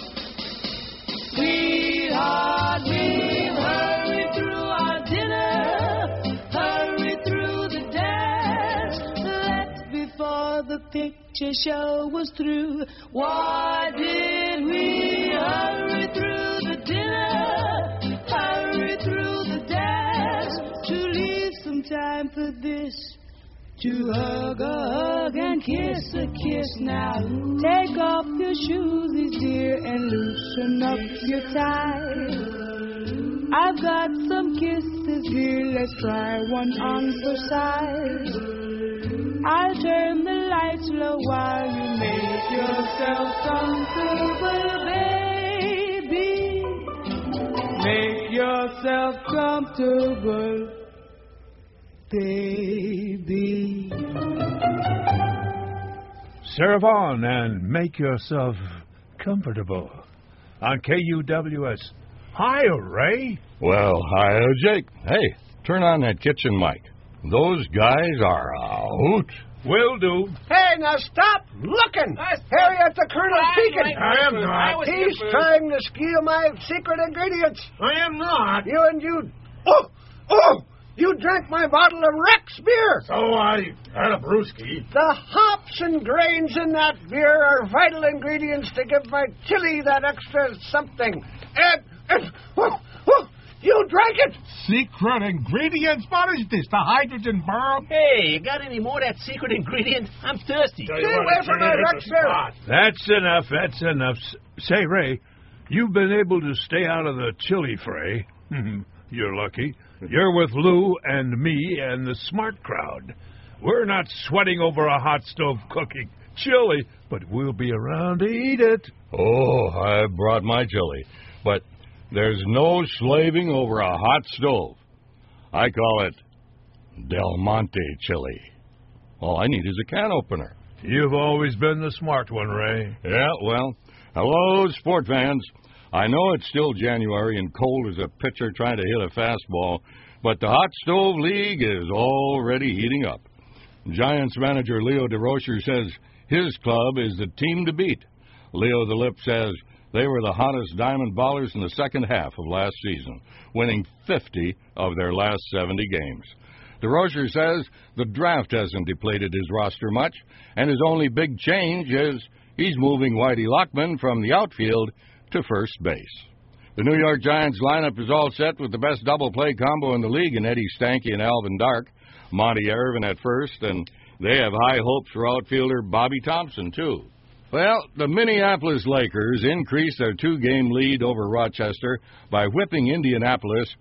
Sweetheart, we've hurried through our dinner, hurried through the dance, left before the picture show was through. Why did we hurry through the dinner, hurry through the dance, to leave some time for this? To hug a hug and kiss a kiss now. Take off your shoes, dear, and loosen up your tie. I've got some kisses here, let's try one on for size. I'll turn the lights low while you make yourself comfortable, baby. Make yourself comfortable, baby. Sarah Vaughan and Make Yourself Comfortable on KUWS. Hi, Ray. Well, hi, Jake. Hey, turn on that kitchen mic. Those guys are a hoot. Will do. Hey, now stop looking. Harriet, the Colonel speaking. I am not. He's trying to steal my secret ingredients. I am not. You. Oh! You drank my bottle of Rex beer. So I had a brewski. The hops and grains in that beer are vital ingredients to give my chili that extra something. And you drank it. Secret ingredients? What is this, the hydrogen bomb? Hey, you got any more of that secret ingredient? I'm thirsty. Stay away from that Rex beer. That's enough. Say, Ray, You've been able to stay out of the chili fray. You're lucky. You're with Lou and me and the smart crowd. We're not sweating over a hot stove cooking chili, but we'll be around to eat it. Oh, I brought my chili, but there's no slaving over a hot stove. I call it Del Monte chili. All I need is a can opener. You've always been the smart one, Ray. Yeah, well, hello, sport fans. I know it's still January and cold as a pitcher trying to hit a fastball, but the Hot Stove League is already heating up. Giants manager Leo DeRocher says his club is the team to beat. Leo the Lip says they were the hottest diamond ballers in the second half of last season, winning 50 of their last 70 games. DeRocher says the draft hasn't depleted his roster much, and his only big change is he's moving Whitey Lockman from the outfield to first base. The New York Giants lineup is all set with the best double play combo in the league in Eddie Stanky and Alvin Dark, Monty Irvin at first, and they have high hopes for outfielder Bobby Thompson, too. Well, the Minneapolis Lakers increased their two-game lead over Rochester by whipping Indianapolis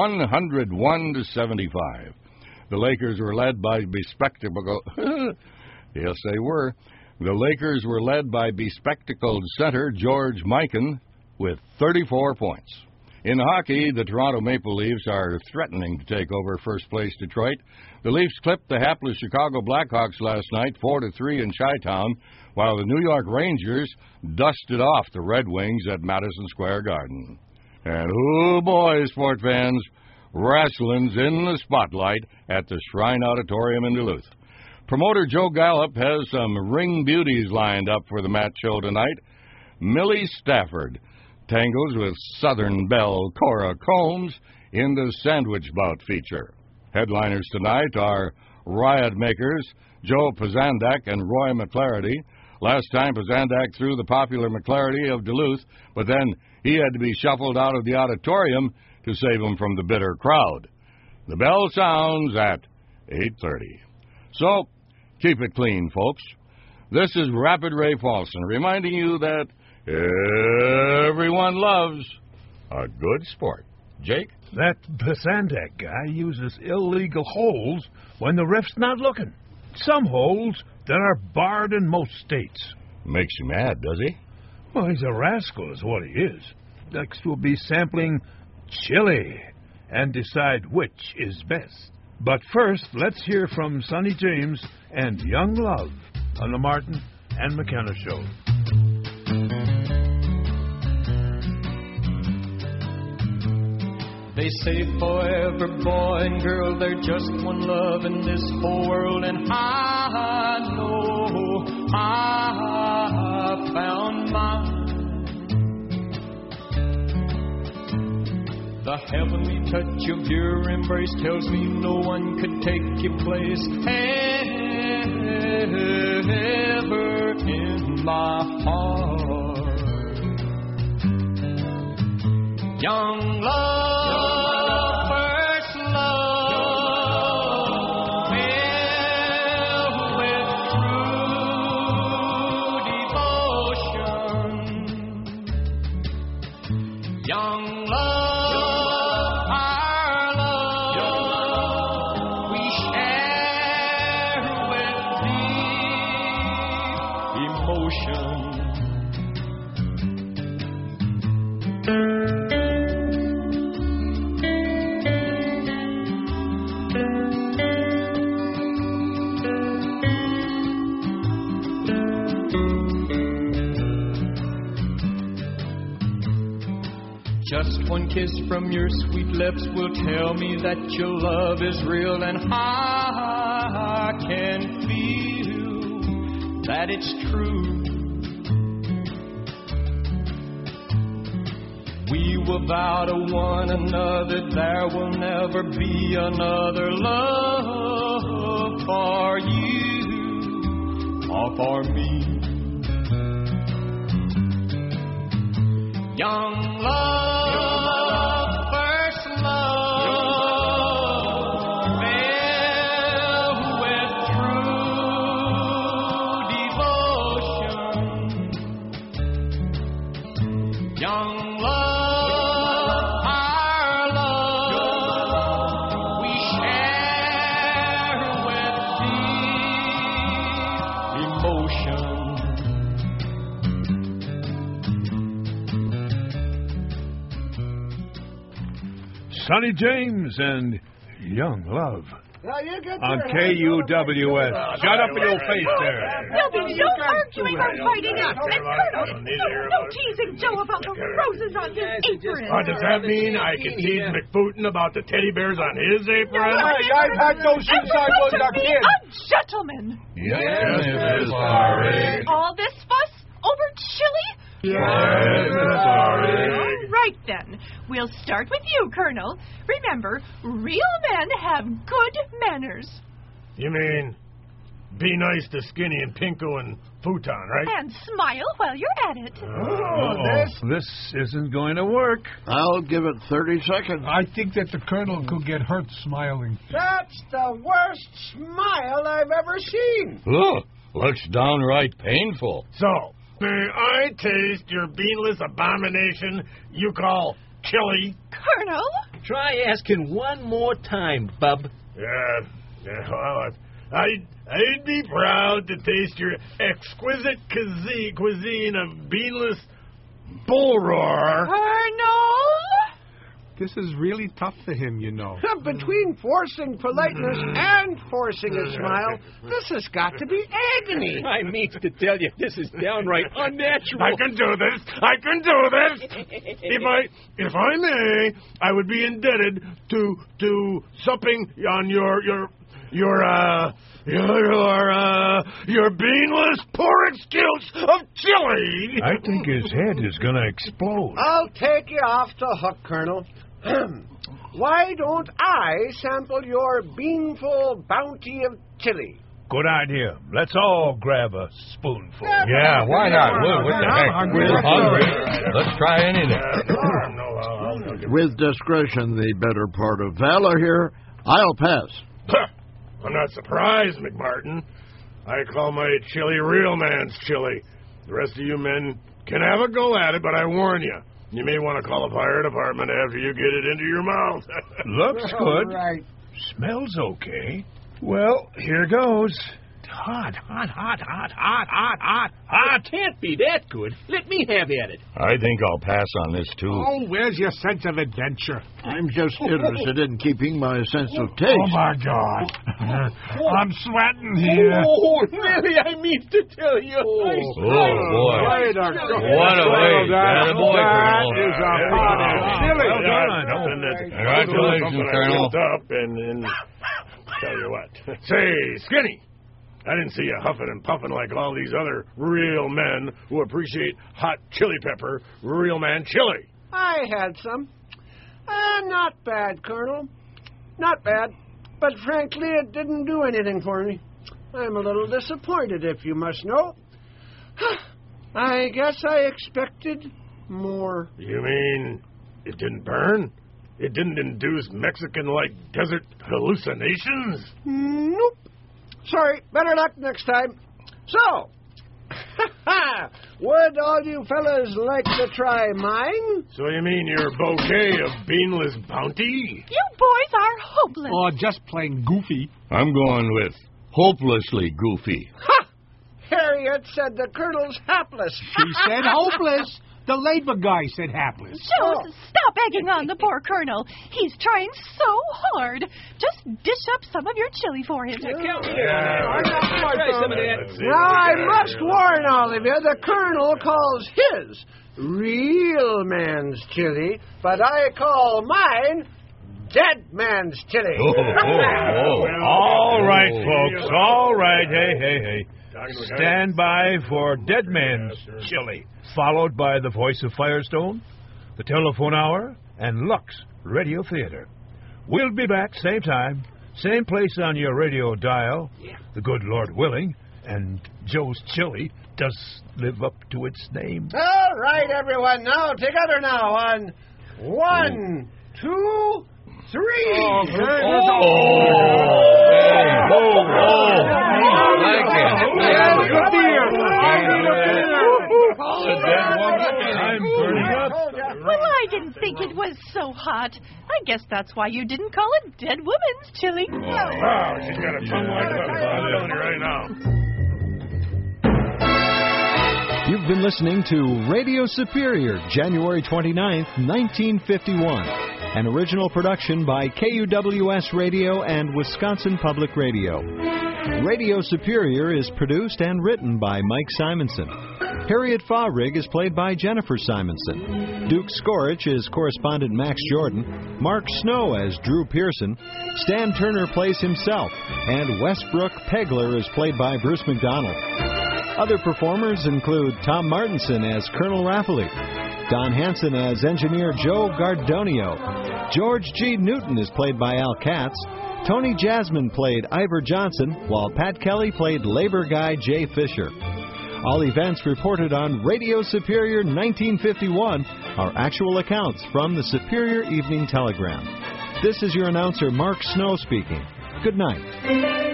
101-75. The Lakers were led by bespectacled... yes, they were. The Lakers were led by bespectacled center George Mikan with 34 points. In hockey, the Toronto Maple Leafs are threatening to take over first-place Detroit. The Leafs clipped the hapless Chicago Blackhawks last night 4-3 in Chi-Town, while the New York Rangers dusted off the Red Wings at Madison Square Garden. And, oh boy, sport fans, wrestling's in the spotlight at the Shrine Auditorium in Duluth. Promoter Joe Gallup has some ring beauties lined up for the match show tonight. Millie Stafford tangles with Southern Belle Cora Combs in the Sandwich Bout feature. Headliners tonight are Riot Makers, Joe Pazandak, and Roy McClarity. Last time, Pazandak threw the popular McClarity of Duluth, but then he had to be shuffled out of the auditorium to save him from the bitter crowd. The bell sounds at 8:30. So, keep it clean, folks. This is Rapid Ray Paulson reminding you that everyone loves a good sport. Jake? That Pazandak guy uses illegal holds when the ref's not looking. Some holds that are barred in most states. Makes you mad, does he? Well, he's a rascal is what he is. Next we'll be sampling chili and decide which is best. But first, let's hear from Sonny James and Young Love on the Martin and McKenna Show. They say forever, boy and girl, they're just one love in this whole world, and I know I found mine. The heavenly touch of your embrace tells me no one could take your place ever in my heart. Young love. Just one kiss from your sweet lips will tell me that your love is real, and I can feel that it's true. We will vow to one another there will never be another love for you or for me. Young love. Young Sonny James and Young Love. Now you get On your KUWS. Shut up in your face there. There'll be no arguing or fighting. And Colonel, no teasing Joe about the roses on his apron. What does that mean? I can tease McFootin about the teddy bears on his apron? I've had those since I was a kid. A gentleman. Yes, Miss Farrig. All this fuss over chili? Yes, Miss Farrig. All right, then. We'll start with you, Colonel. Remember, real men have good manners. You mean be nice to Skinny and Pinko and Futon, right? And smile while you're at it. This isn't going to work. I'll give it 30 seconds. I think that the Colonel could get hurt smiling. That's the worst smile I've ever seen. Look, looks downright painful. So, may I taste your beanless abomination you call chili? Colonel? Try asking one more time, bub. Yeah, well, I'd be proud to taste your exquisite cuisine of beanless bull roar. Colonel? This is really tough for him, you know. Between forcing politeness and forcing a smile, this has got to be agony. I mean to tell you, this is downright unnatural. I can do this. If I may, I would be indebted to supping on your beanless porridge skills of chili. I think his head is going to explode. I'll take you off the hook, Colonel. Why don't I sample your beanful bounty of chili? Good idea. Let's all grab a spoonful. Yeah, why not? What the heck? We're hungry. Let's try anything. With discretion, the better part of valor here, I'll pass. I'm not surprised, McMartin. I call my chili real man's chili. The rest of you men can have a go at it, but I warn you, you may want to call a fire department after you get it into your mouth. Looks good. Right. Smells okay. Well, here goes. Hot. It can't be that good. Let me have at it. I think I'll pass on this, too. Oh, where's your sense of adventure? I'm just interested in keeping my sense of taste. Oh, my God. I'm sweating here. Oh, really, I mean to tell you. Oh, boy. Right, What a way. That boy, Colonel. is a pot of chili. Congratulations, Colonel. And tell you what. Say, Skinny, I didn't see you huffing and puffing like all these other real men who appreciate hot chili pepper, real man chili. I had some. Not bad, Colonel. Not bad. But frankly, it didn't do anything for me. I'm a little disappointed, if you must know. I guess I expected more. You mean it didn't burn? It didn't induce Mexican-like desert hallucinations? Nope. Sorry, better luck next time. So, would all you fellas like to try mine? So you mean your bouquet of beanless bounty? You boys are hopeless. Or just plain goofy. I'm going with hopelessly goofy. Ha! Harriet said the Colonel's hapless. She said hopeless. The labor guy said hapless. Joe, stop egging on the poor Colonel. He's trying so hard. Just dish up some of your chili for him. Now, I must warn all of you, the Colonel calls his real man's chili, but I call mine dead man's chili. All right, folks. All right. Hey. Stand by for Dead Man's Chili, followed by the Voice of Firestone, the Telephone Hour, and Lux Radio Theater. We'll be back same time, same place on your radio dial, the good Lord willing, and Joe's Chili does live up to its name. All right, everyone, now together now on 1, 2, 3. I'm burning up. Well, I didn't think it was so hot. I guess that's why you didn't call it Dead Woman's Chili. Wow, she's got a tongue like that. I'm telling you right now. You've been listening to Radio Superior, January 29th, 1951. An original production by KUWS Radio and Wisconsin Public Radio. Radio Superior is produced and written by Mike Simonson. Harriet Fahrig is played by Jennifer Simonson. Duke Skorich is correspondent Max Jordan. Mark Snow as Drew Pearson. Stan Turner plays himself. And Westbrook Pegler is played by Bruce McDonald. Other performers include Tom Martinson as Colonel Rafferty, Don Hansen as Engineer Joe Gardonio. George G. Newton is played by Al Katz. Tony Jasmine played Ivor Johnson, while Pat Kelly played labor guy Jay Fisher. All events reported on Radio Superior 1951 are actual accounts from the Superior Evening Telegram. This is your announcer, Mark Snow, speaking. Good night.